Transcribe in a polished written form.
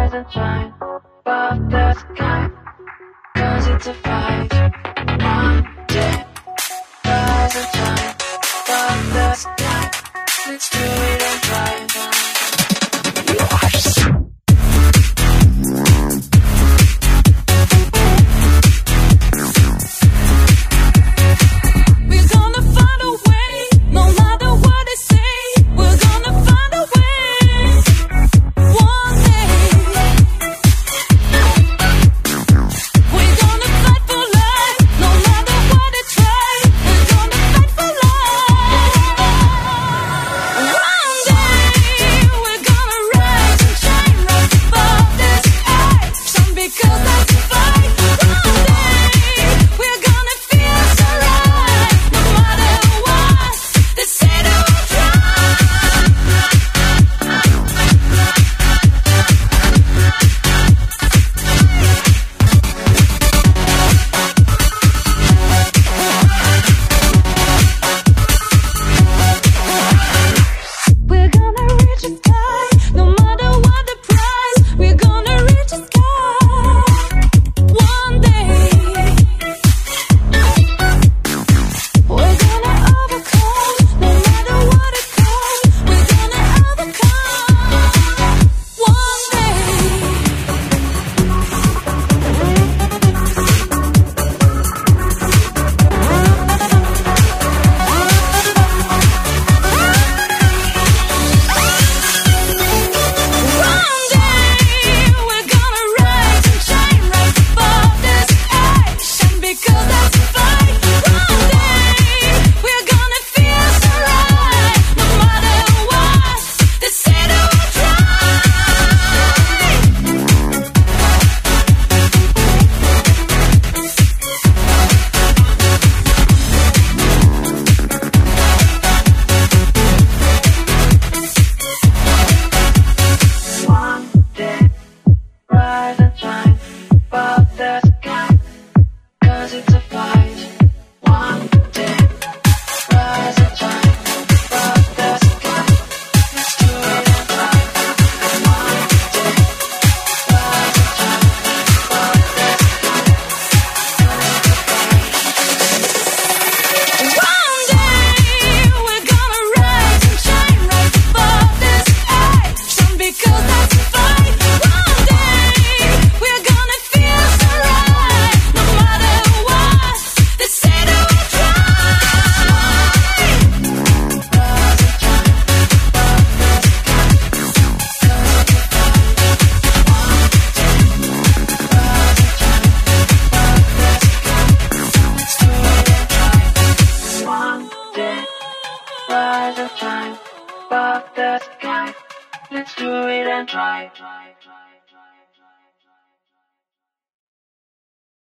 rise and shine above the sky, 'cause it's a fight. One day, rise and shine above the sky. Let's do it and try. Rise and shine above the sky. Let's do it and try.